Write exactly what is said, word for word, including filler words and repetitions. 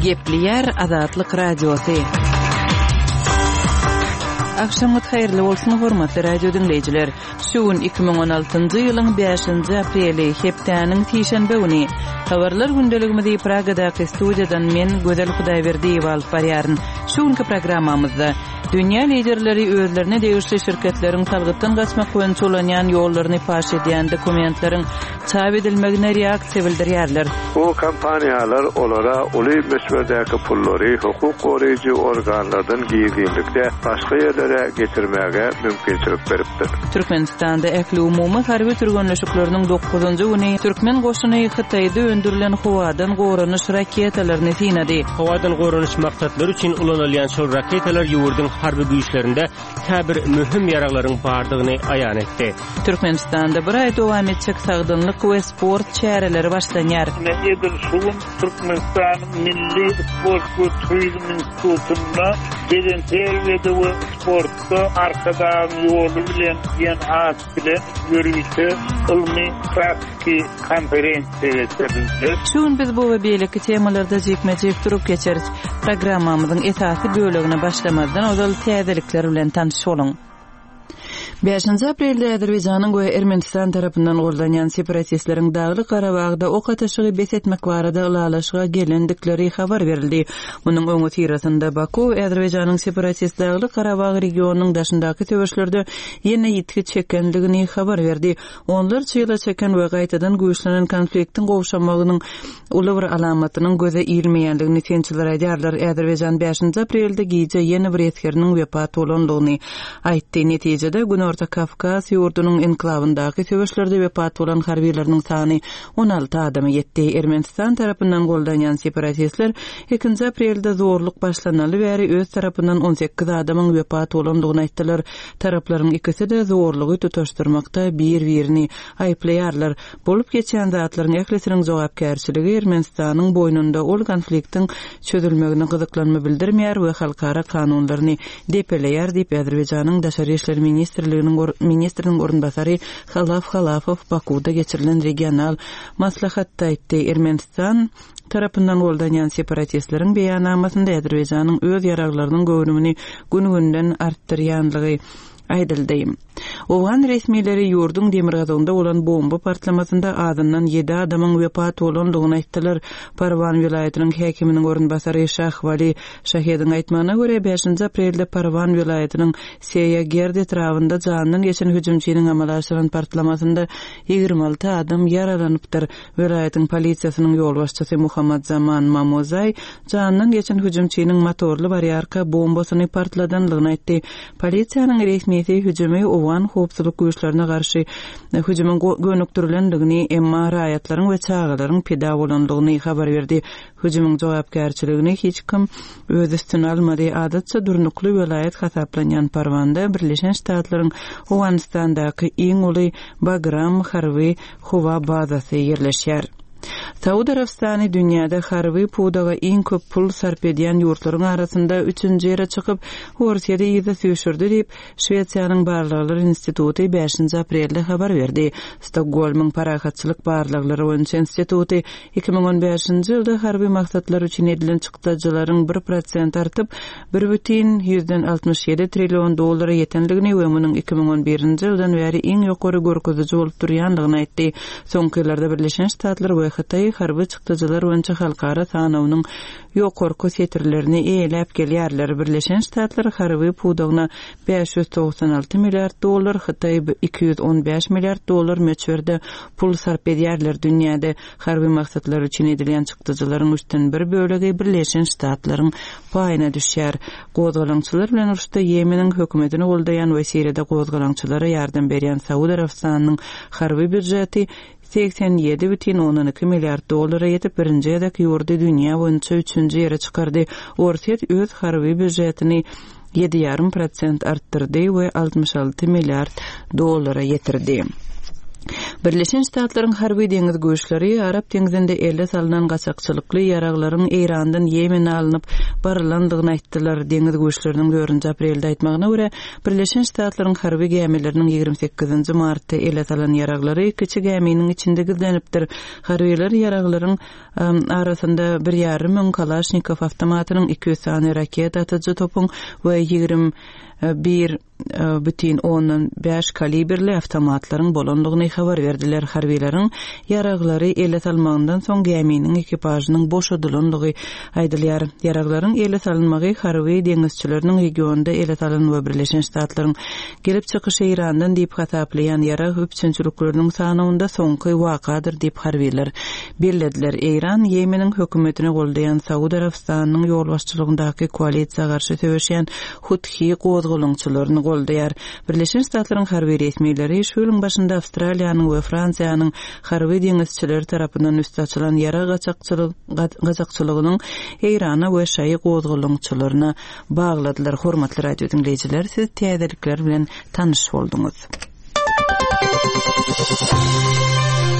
Gepli yer Azatlyk radiosu. Akşamyt hayrly bolsun hormatly radio dinleyijiler. Şuun iki bin on altyncı ýylyň beşinji apreli hepdeniň tişenbe güni. Habarlar gündeligimizde Pragadaky studiýadan men Gözel Hudaýberdiýew alyp barýaryn. Şuunky programmamyzda dünýä liderleri özlerine degişli şirketleriň talgypdan gaçmak boýunça ulanýan ýollaryny paş edýän dokumentleriň çap edilmegine reaksiýa bildirýärler. Bu kampaniýalar olara uly meşwerdäki pullary hukuk goraýjy organlardan giýildiňlikde başga ýerlere getirmäge mümkinçilik beripdir. Türkmenistanda ähli umumy harby türgenleşikleriniň dokuzunjy güni Türkmen goşuny Hytaýda öndürilen howadan goranyş raketalaryny sinadi. Howadan goranyş maksatlary üçin ulanylýan şol raketalar ýurdun harby güýçlerinde käbir mühim ýaraglaryň bardygyny aýan etdi. Türkmenistanda bir aý dowam etjek sagdynlyk we sport çäreleri başlanýar. Edil şuun Türkmenistan milli sport we turizm institutunda birintel we sportda arkadan ýolu bilen ýen as bilen ýörgüçe ilmi praktiki konferensiýa geçirildi. Şuun biz bu we beýleki temalarda jekmejek durup geçeriz. Programmamyzyň esasy bölegine başlamazdan ozal täzelikler bilen tanış bolun. beşinji aprelde Azerbaýjanyň we Ermenistan tarapyndan gollanýan separatistleriň Dagly Garabagda ok ataşygy besetmek barada ulalaşyga gelendikleri habar berildi. Munyň öňü tirasynda Baku Azerbaýjanyň separatist Dagly Garabag regionunyň daşyndaky töweşlerde ýene ýitki çekendigini habar berdi. Onlar çyla çeken we gaýtadan güýçlenen konfliktiň gowşamagynyň uly bir alamatynyň göze ilmeýändigini tençiler aýdýarlar. Azerbaýjan beşinji aprelde giýje ýene bir etkeriniň wepat bolandygyny aýtdy. Netijede Orta Kafkas ýurdunyň enklavyndaky töweşlerde wepat bolan harbiýleriniň sany on alty adama ýetdi. Ermenistan tarapyndan gollanýan separatistler ikinji aprelde zorluk başlanaly bäri öz tarapyndan on sekiz adamyň wepat bolandygyny aýtdylar. Taraplaryň ikisi de zorlugy tutaşdyrmakda bir-birini aýplaýarlar. Bolup geçen zatlaryň ählesiniň jogapkärçiligi Ermenistanyň boýnunda ol konfliktiň çözülmegine gyzyklanma bildirmeýär we halkara kanunlaryny depeleýär diýip Azerbaýjanyň Daşary işler ministrliginiň ministriniň orunbasary Halaf Halafow Bakuda geçirilen regional maslahatda aýtdy. Ermenistan tarapyndan gollanýan separatistleriň beýanamasynda Azerbaýjanyň öz ýaraglarynyň göwnümini gün-günden artdyrýanlygy aýdyldy. Owan resmiýetleri ýurdun demirgazynda bolan bomba partlamasynda azyndan ýedi adamyň wepat bolandygyny aýtdylar. Parwan vilayatynyň häkiminiň orunbasary Şahwali Şahydyň aýtmagyna görä beşinji aprelde Parwan vilayatynyň Seýagerd etrawynda janyň geçen hüjümçiniň amala aşyran partlamasynda ýigirme alty adam yaralanypdyr. Vilayatyň polisiýasynyň ýol başçysy Muhammad Zaman Mamozay janyň geçen hüjümçiniň motorly barýarka bombasyny partladanlygyny aýtdy. Polisiýanyň resmiýeti hüjümi owan howpsuzlyk güýçlerine garşy hüjümün gönükdirilendigini, emma raýatlaryň we çağalaryň peda bolandygyny habar berdi. Hüjümün jogapkärçiligini hiç kim öz üstüne almady. Adatça durnukly vilayet hasaplanýan Parwanda Birleşen Ştatlaryň Owanistandaky iň uly Bagram harby howa bazasy ýerleşýär. Saudi Arabistany dünýäde harby pudaga iň köp pul sarp edýän ýurtlaryň arasynda üçünji ýere çykyp Horsiýada ýyzy süýşürdi diýip Şweýçarýanyň Barlyklar instituty beşinji aprelde habar berdi. Stockholmyň parahatçylyk barlyklary boýunça instituty iki bin on beşinji ýylda harby maksatlar üçin edilen çykdyjylaryň bir prosent artyp bir бүтүн yüzden altmış ýedi trillion dollara ýetenligini we munyň iki bin on birinji ýyldan bäri iň ýokary görkeziji bolup durýanlygyny aýtdy. Soňky ýyllarda Birleşen Ştatlar we Hytaý harby çykdyjylar boýunça halkara sanawynyň ýokarky setirlerini eýlep gelýärler. Birleşen Ştatlar harby pudagyna beş yüz togsan alty milliard dollar, Hytaý iki yüz on beş milliard dollar meçberde pul sarp edýärler. Dünýäde harby maksatlar üçin edilen çykdyjylaryň üçten bir bölegi Birleşen Ştatlaryň paýyna düşýär. Gozgalaňçylar bilen uruşda Ýemeniň hökümetini goldaýan we Siriýada gozgalaňçylara ýardam berýän Saudiýa Arabistanynyň harby büdjeti seksen ýedi бүтүn on iki milliard dollara ýetip birinji ýerdeki ýurdy dünýä boýunça üçünji ýere çykyrdy. Orsiýet öz harby büdjetini ýedi ýarım prosent artdyrdy we altmış alty milliard dollara ýetirdi. Birleşen Ştatlaryň harby deňiz güýçleri Arap deňizinde elle salynan gaçakçylykly ýaraglaryň Eýrandan Ýemene alynıp baralandygyny aýtdylar. Deňiz güýçleriniň dördünji aprelde aýtmagyna görä, Birleşen Ştatlaryň harby gemileriniň ýigirmi sekizinji martda elle salynan ýaraglary kiçi geminiň içinde gizlenipdir. Harbylar ýaraglaryň arasynda bir ýarym ming Kalashnikov awtomatynyň iki yüz sany raket atyjy topuň we ýigirmi bir bütün onun beş kaliberli avtomatlaryň bolandygyny habar berdiler. Harbiýlaryň ýaraglary ele salmagyndan soň geminiň ekipajynyň boşadylandygy aýdylýar. Ýaraglaryň ele salynmagy harby deňizçileriniň regionda ele salynan we Birleşen Ştatlaryň gelip çykyşy Eýrandan diýip hataplayan ýarag öpçünçülükleriniň sanynda soňky wakadyr diýip harbiýler bellädiler. Eýran Ýemeniň hökümetini goldayan Saudy Arabistanynyň ýol başçylygyndaky koalisiýa garşy söwüşýän Huthi gozgulunçylaryny goldaýar. Birleşen Ştatlaryň harby resmiýetleri şu ýylyň başynda Awstraliýanyň we Fransiýanyň harby deňizçileri tarapyndan üstü açylan ýara gaçakçylygynyň Eýrana we şaý gozgulunçylaryna bagladylar. Hormatly radio dinleýijiler, siz täzelikler bilen tanyş bolduňuz.